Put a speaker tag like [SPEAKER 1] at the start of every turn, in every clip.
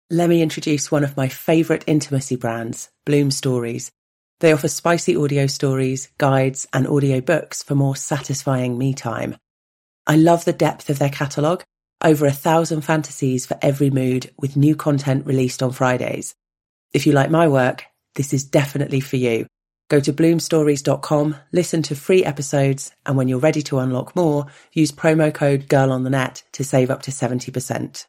[SPEAKER 1] Let me introduce one of my favourite intimacy brands, Bloom Stories. They offer spicy audio stories, guides, and audio books for more satisfying me time. I love the depth of their catalogue, over 1,000 fantasies for every mood, with new content released on Fridays. If you like my work, this is definitely for you. Go to bloomstories.com, listen to free episodes, and when you're ready to unlock more, use promo code GIRLONTHENET to save up to 70%.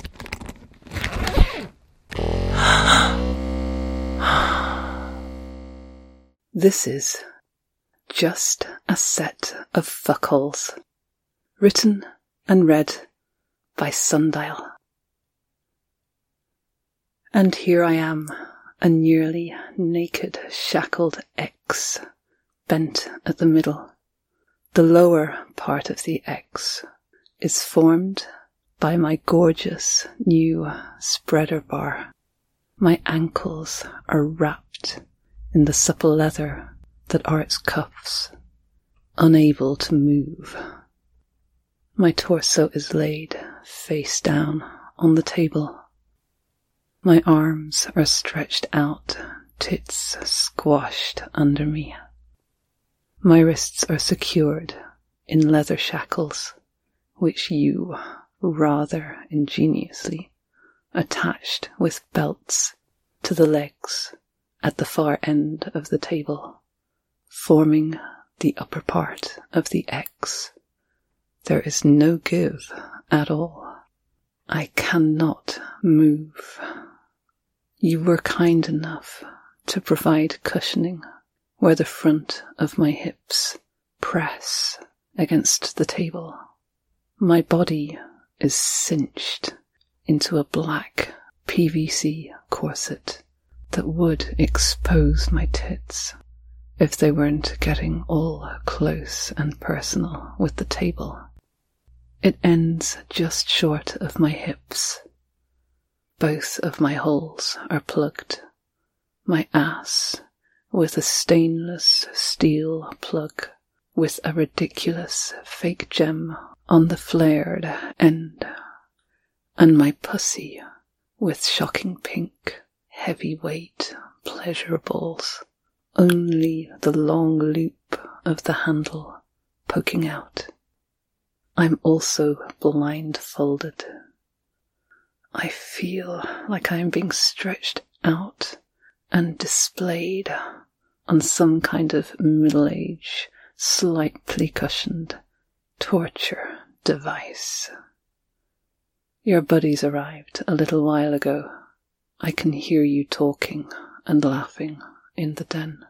[SPEAKER 2] This is Just a Set of Fuckholes, written and read by Sundial. And here I am, a nearly naked, shackled X, bent at the middle. The lower part of the X is formed by my gorgeous new spreader bar. My ankles are wrapped in the supple leather that are its cuffs, unable to move. My torso is laid face down on the table. My arms are stretched out, tits squashed under me. My wrists are secured in leather shackles, which you, rather ingeniously, attached with belts to the legs at the far end of the table, forming the upper part of the X. There is no give at all. I cannot move. You were kind enough to provide cushioning where the front of my hips press against the table. My body is cinched into a black PVC corset that would expose my tits if they weren't getting all close and personal with the table. It ends just short of my hips. Both of my holes are plugged. My ass with a stainless steel plug with a ridiculous fake gem on the flared end. And my pussy with shocking pink, heavyweight pleasure balls. Only the long loop of the handle poking out. I'm also blindfolded. I feel like I am being stretched out and displayed on some kind of middle-age, slightly cushioned torture device. Your buddies arrived a little while ago. I can hear you talking and laughing in the den.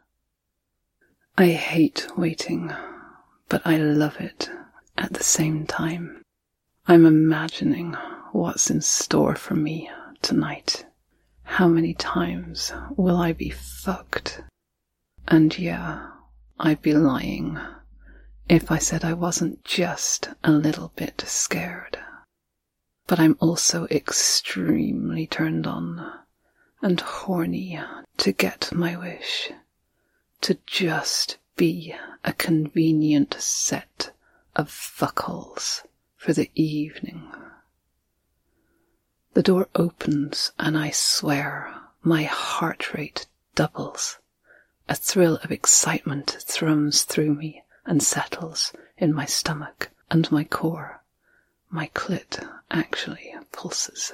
[SPEAKER 2] I hate waiting, but I love it at the same time. I'm imagining what's in store for me tonight. How many times will I be fucked? And yeah, I'd be lying if I said I wasn't just a little bit scared. But I'm also extremely turned on and horny to get my wish, to just be a convenient set of fuckholes for the evening. The door opens and I swear my heart rate doubles. A thrill of excitement thrums through me and settles in my stomach and my core. My clit actually pulses.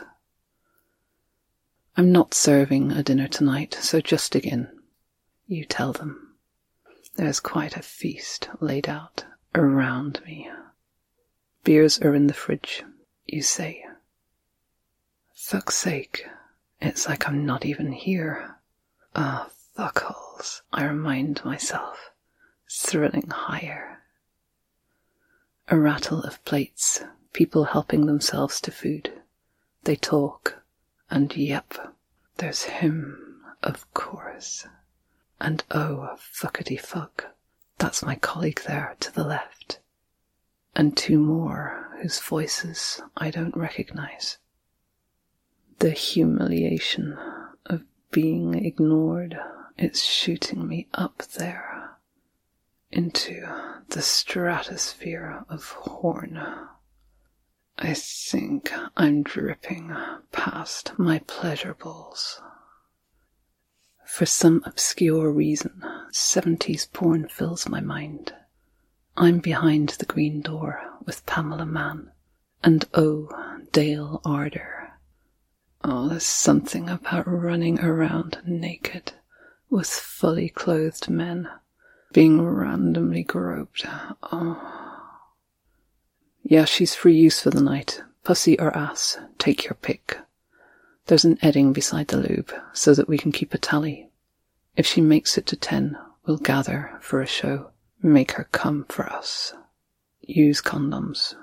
[SPEAKER 2] I'm not serving a dinner tonight, so just dig in. You tell them. There's quite a feast laid out around me. Beers are in the fridge, you say. Fuck's sake, it's like I'm not even here. Fuckholes, I remind myself, thrilling higher. A rattle of plates, people helping themselves to food. They talk, and yep, there's him, of course. And oh, fuckity fuck, that's my colleague there to the left. And two more whose voices I don't recognize. The humiliation of being ignored is shooting me up there into the stratosphere of horn. I think I'm dripping past my pleasure balls. For some obscure reason, 70s porn fills my mind. I'm behind the green door with Pamela Mann and Dale Arder. Oh, there's something about running around naked with fully clothed men, being randomly groped. Oh. Yeah, she's free use for the night. Pussy or ass, take your pick. There's an edding beside the lube, so that we can keep a tally. If she makes it to 10, we'll gather for a show. Make her come for us. Use condoms.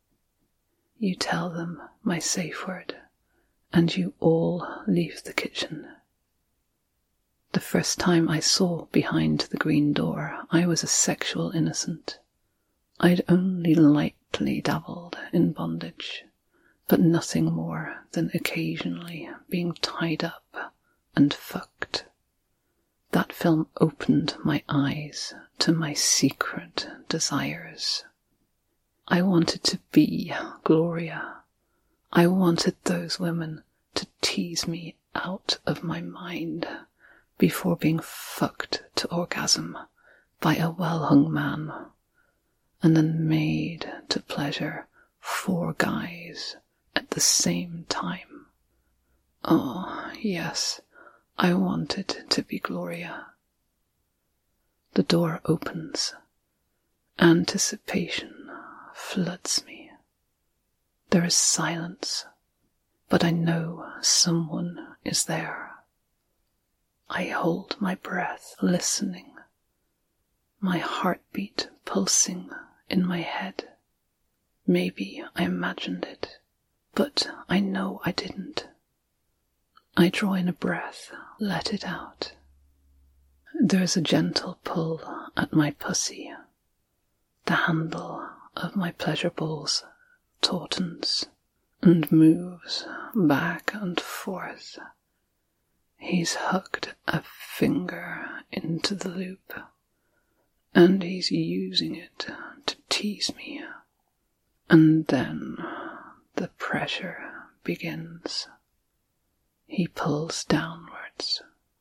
[SPEAKER 2] You tell them my safe word, and you all leave the kitchen. The first time I saw behind the green door, I was a sexual innocent. I'd only lightly dabbled in bondage, but nothing more than occasionally being tied up and fucked. That film opened my eyes to my secret desires. I wanted to be Gloria. I wanted those women to tease me out of my mind before being fucked to orgasm by a well-hung man, and then made to pleasure 4 guys at the same time. Oh, yes, I wanted to be Gloria. The door opens. Anticipation floods me. There is silence, but I know someone is there. I hold my breath, listening, my heartbeat pulsing in my head. Maybe I imagined it, but I know I didn't. I draw in a breath, let it out. There's a gentle pull at my pussy. The handle of my pleasure balls tautens and moves back and forth. He's hooked a finger into the loop, and he's using it to tease me. And then the pressure begins. He pulls downwards.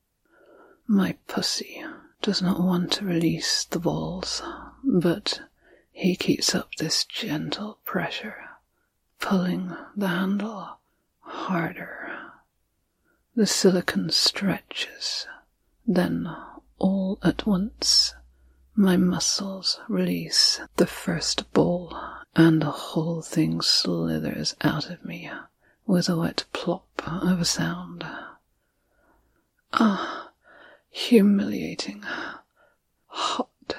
[SPEAKER 2] My pussy does not want to release the balls, but he keeps up this gentle pressure, pulling the handle harder. The silicone stretches. Then, all at once, my muscles release the first ball, and the whole thing slithers out of me with a wet plop of a sound. Ah, humiliating, hot.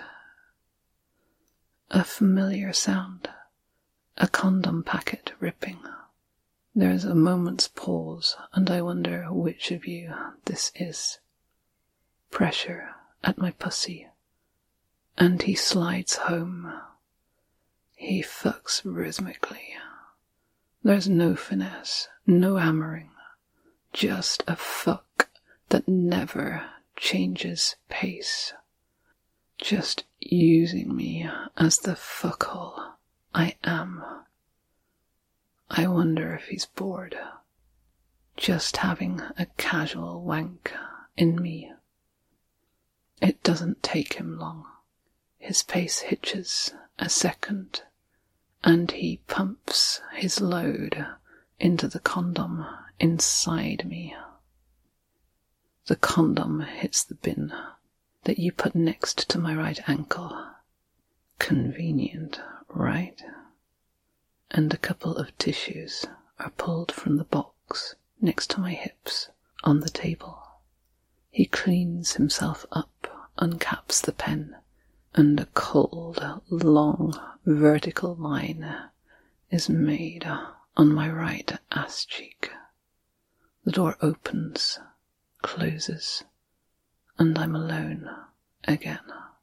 [SPEAKER 2] A familiar sound, a condom packet ripping. There is a moment's pause, and I wonder which of you this is. Pressure at my pussy, and he slides home. He fucks rhythmically. There's no finesse, no hammering, just a fuck that never changes pace. Just using me as the fuckhole I am. I wonder if he's bored, just having a casual wank in me. It doesn't take him long. His pace hitches a second, and he pumps his load into the condom inside me. The condom hits the bin that you put next to my right ankle. Convenient, right? And a couple of tissues are pulled from the box next to my hips on the table. He cleans himself up, uncaps the pen, and a cold, long, vertical line is made on my right ass cheek. The door opens, closes, and I'm alone again.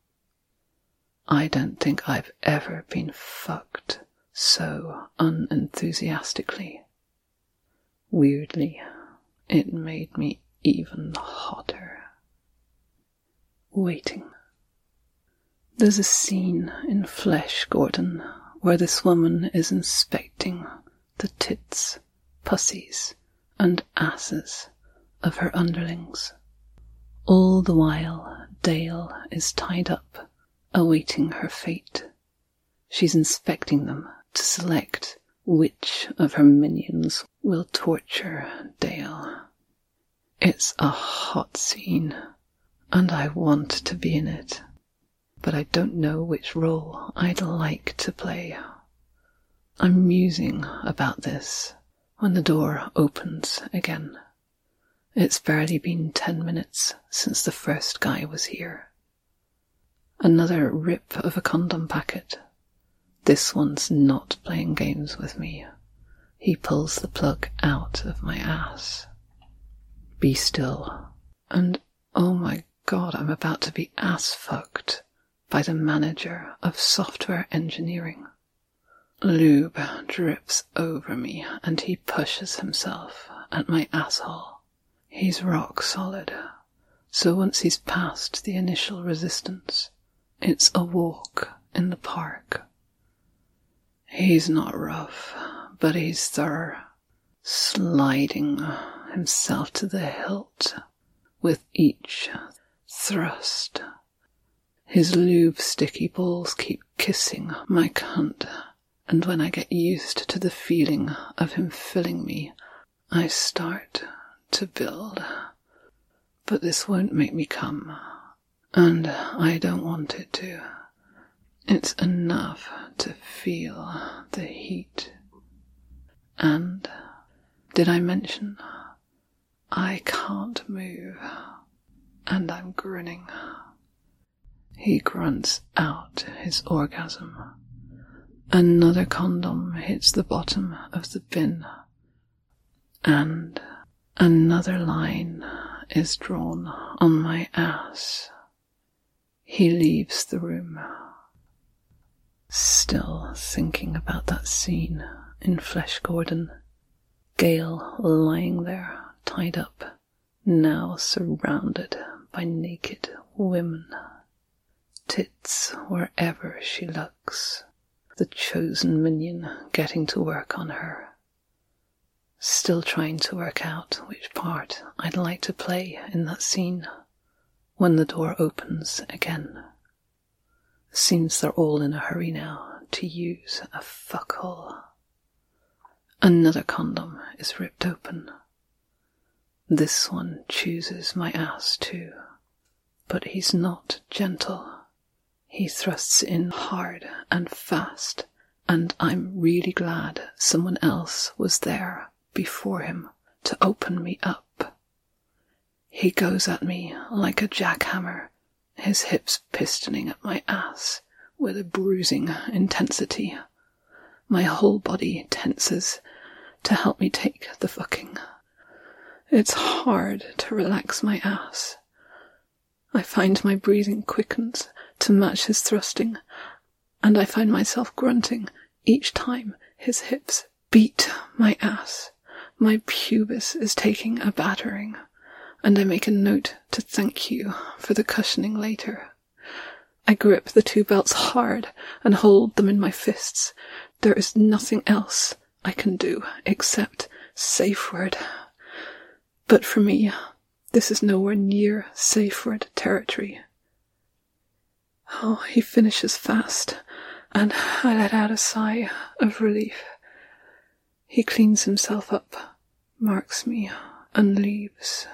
[SPEAKER 2] I don't think I've ever been fucked so unenthusiastically. Weirdly, it made me even hotter. Waiting. There's a scene in Flesh Gordon where this woman is inspecting the tits, pussies, and asses of her underlings. All the while, Dale is tied up, awaiting her fate. She's inspecting them to select which of her minions will torture Dale. It's a hot scene, and I want to be in it, but I don't know which role I'd like to play. I'm musing about this when the door opens again. It's barely been 10 minutes since the first guy was here. Another rip of a condom packet. This one's not playing games with me. He pulls the plug out of my ass. Be still. And oh my God, I'm about to be ass-fucked by the manager of software engineering. Lube drips over me and he pushes himself at my asshole. He's rock solid, so once he's past the initial resistance, it's a walk in the park. He's not rough, but he's thorough, sliding himself to the hilt with each thrust. His lube-sticky balls keep kissing my cunt, and when I get used to the feeling of him filling me, I start to build. But this won't make me come, and I don't want it to. It's enough to feel the heat. And did I mention I can't move, and I'm grinning. He grunts out his orgasm. Another condom hits the bottom of the bin, and another line is drawn on my ass. He leaves the room. Still thinking about that scene in Flesh Gordon. Gail lying there, tied up, now surrounded by naked women. Tits wherever she looks. The chosen minion getting to work on her. Still trying to work out which part I'd like to play in that scene when the door opens again. Seems they're all in a hurry now to use a fuckhole. Another condom is ripped open. This one chooses my ass too, but he's not gentle. He thrusts in hard and fast, and I'm really glad someone else was there before him to open me up. He goes at me like a jackhammer, his hips pistoning at my ass with a bruising intensity. My whole body tenses to help me take the fucking. It's hard to relax my ass. I find my breathing quickens to match his thrusting, and I find myself grunting each time his hips beat my ass. My pubis is taking a battering, and I make a note to thank you for the cushioning later. I grip the two belts hard and hold them in my fists. There is nothing else I can do except safe word. But for me, this is nowhere near safe word territory. Oh, he finishes fast, and I let out a sigh of relief. He cleans himself up, marks me, and leaves.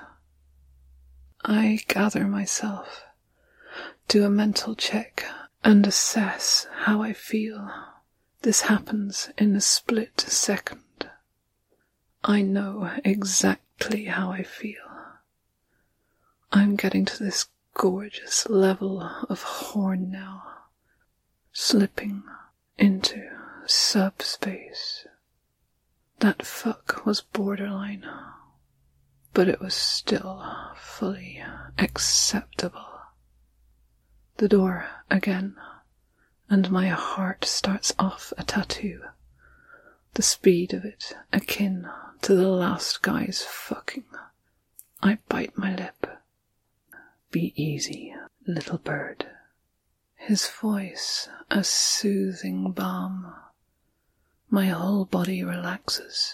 [SPEAKER 2] I gather myself, do a mental check, and assess how I feel. This happens in a split second. I know exactly how I feel. I'm getting to this gorgeous level of horn now, slipping into subspace. That fuck was borderline, but it was still fully acceptable. The door again, and my heart starts off a tattoo, the speed of it akin to the last guy's fucking. I bite my lip. Be easy, little bird. his voice a soothing balm. My whole body relaxes.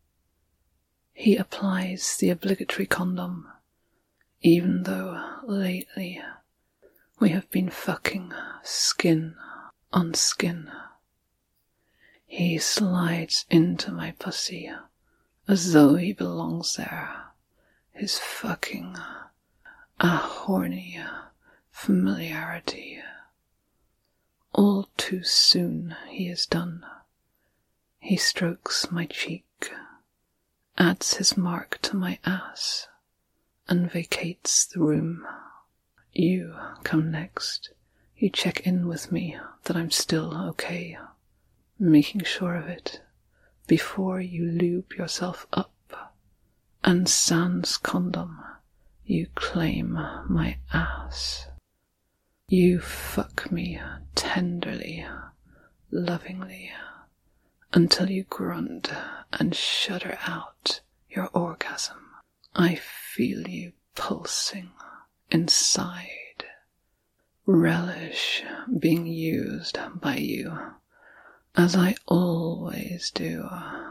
[SPEAKER 2] He applies the obligatory condom, even though lately we have been fucking skin on skin. He slides into my pussy as though he belongs there, his fucking a horny familiarity. All too soon he is done. He strokes my cheek, adds his mark to my ass, and vacates the room. You come next. You check in with me that I'm still okay, making sure of it before you lube yourself up, and sans condom, you claim my ass. You fuck me tenderly, lovingly, until you grunt and shudder out your orgasm. I feel you pulsing inside. Relish being used by you, as I always do.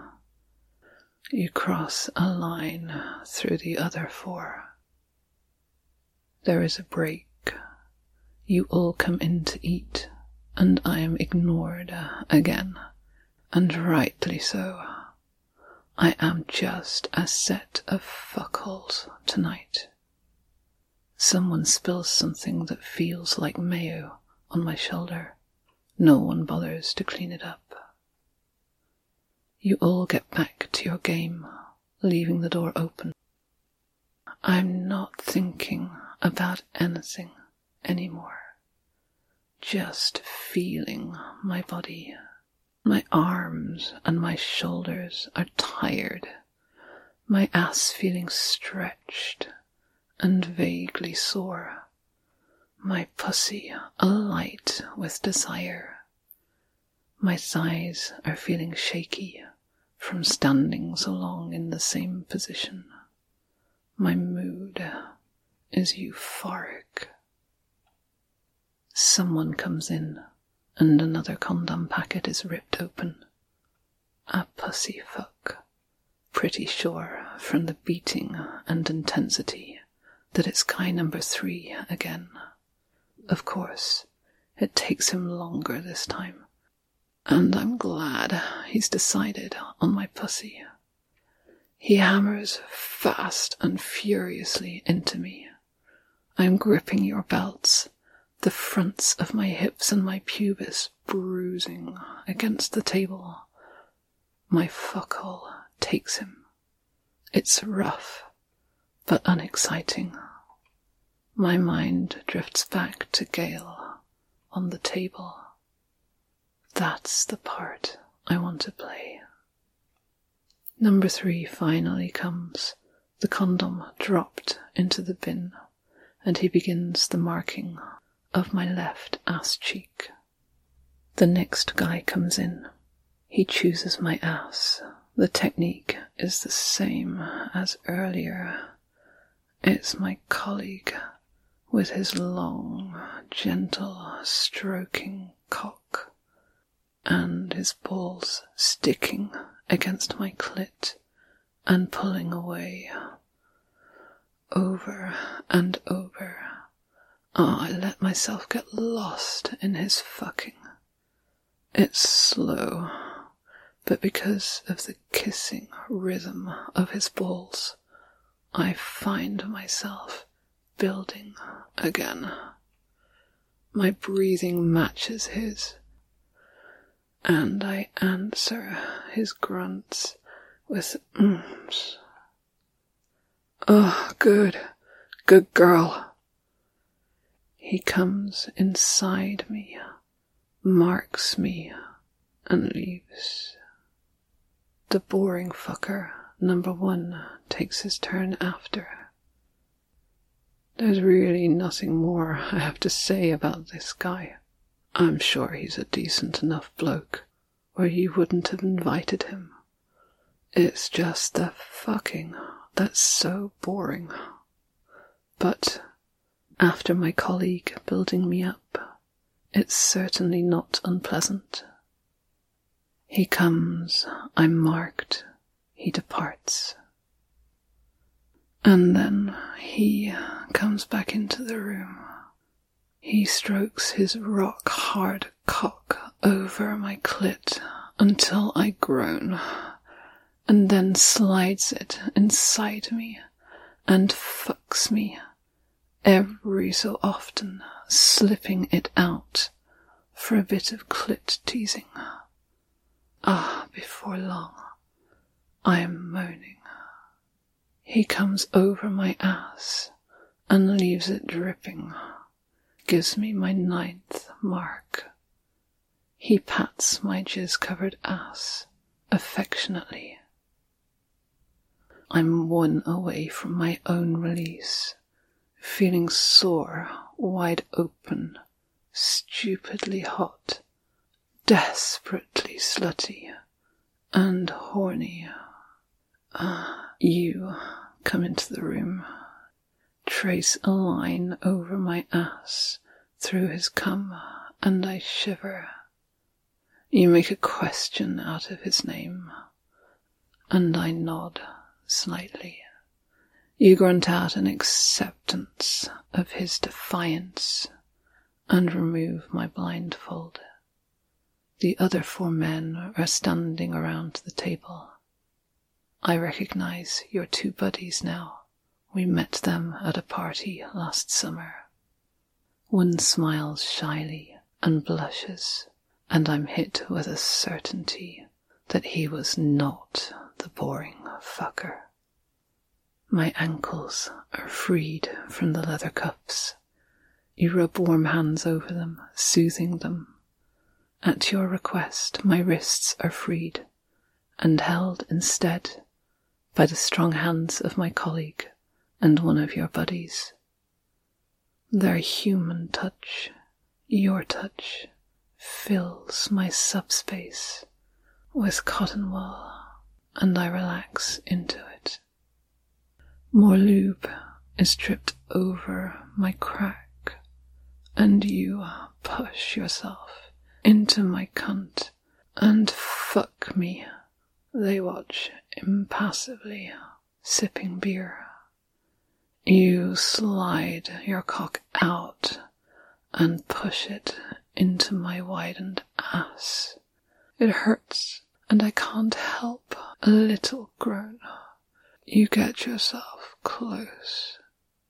[SPEAKER 2] You cross a line through the other four. There is a break. You all come in to eat, and I am ignored again, and rightly so. I am just a set of fuckholes tonight. Someone spills something that feels like mayo on my shoulder. No one bothers to clean it up. You all get back to your game, leaving the door open. I'm not thinking about anything anymore. Just feeling my body. My arms and my shoulders are tired. My ass feeling stretched and vaguely sore. My pussy alight with desire. My thighs are feeling shaky from standing so long in the same position. My mood is euphoric. Someone comes in, and another condom packet is ripped open. A pussy fuck. Pretty sure from the beating and intensity that it's guy number 3 again. Of course, it takes him longer this time, and I'm glad he's decided on my pussy. He hammers fast and furiously into me. I'm gripping your belts, the fronts of my hips and my pubis bruising against the table. My fuckhole takes him. It's rough, but unexciting. My mind drifts back to Gale on the table. That's the part I want to play. Number 3 finally comes, the condom dropped into the bin, and he begins the marking of my left ass cheek. The next guy comes in. He chooses my ass. The technique is the same as earlier. It's my colleague with his long, gentle, stroking cock, and his balls sticking against my clit and pulling away. Over and over. I let myself get lost in his fucking. It's slow, but because of the kissing rhythm of his balls, I find myself building again. My breathing matches his, and I answer his grunts with oomph. Oh, good girl. He comes inside me, marks me, and leaves. The boring fucker, number 1, takes his turn after. There's really nothing more I have to say about this guy. I'm sure he's a decent enough bloke, or you wouldn't have invited him. It's just the fucking that's so boring. But after my colleague building me up, It's certainly not unpleasant. He comes, I'm marked, he departs. And then he comes back into the room. He strokes his rock-hard cock over my clit until I groan, and then slides it inside me and fucks me, every so often slipping it out for a bit of clit teasing. Before long, I am moaning. He comes over my ass and leaves it dripping, gives me my 9th mark. He pats my jizz-covered ass affectionately. I'm 1 away from my own release, feeling sore, wide open, stupidly hot, desperately slutty, and horny. You come into the room, trace a line over my ass through his cum, and I shiver. You make a question out of his name, and I nod slightly. You grunt out an acceptance of his defiance, and remove my blindfold. The other 4 men are standing around the table. I recognize your 2 buddies now. We met them at a party last summer. One smiles shyly and blushes, and I'm hit with a certainty that he was not the boring fucker. My ankles are freed from the leather cuffs. You rub warm hands over them, soothing them. At your request, my wrists are freed and held instead by the strong hands of my colleague and one of your buddies. Their human touch, your touch, fills my subspace with cotton wool, and I relax into it. More lube is dripped over my crack, and you push yourself into my cunt and fuck me. They watch impassively, sipping beer. You slide your cock out and push it into my widened ass. It hurts, and I can't help a little groan. You get yourself close.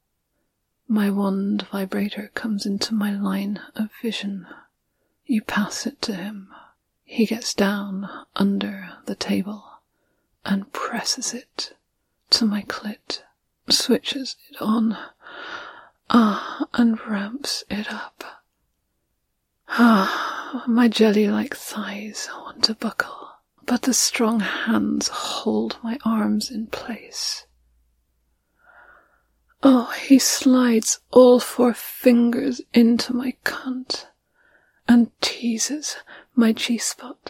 [SPEAKER 2] My wand vibrator comes into my line of vision. You pass it to him. He gets down under the table and presses it to my clit, switches it on, and ramps it up. My jelly-like thighs want to buckle, but the strong hands hold my arms in place. He slides all 4 fingers into my cunt and teases my G-spot.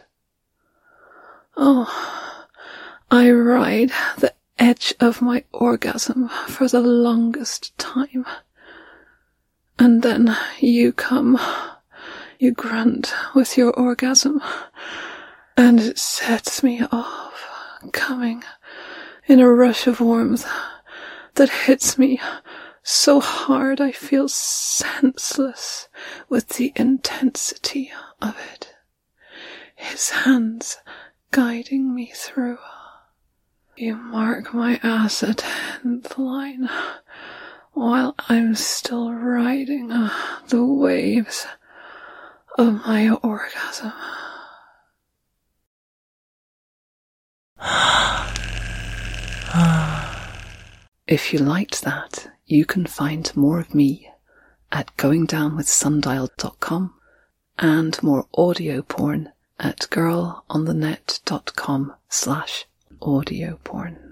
[SPEAKER 2] I ride the edge of my orgasm for the longest time. And then you come. You grunt with your orgasm, and it sets me off, coming in a rush of warmth that hits me so hard I feel senseless with the intensity of it. His hands guiding me through. You mark my ass at 10th line, while I'm still riding the waves of my orgasm. If you liked that, you can find more of me at goingdownwithsundial.com and more audio porn at girlonthenet.com/audio porn.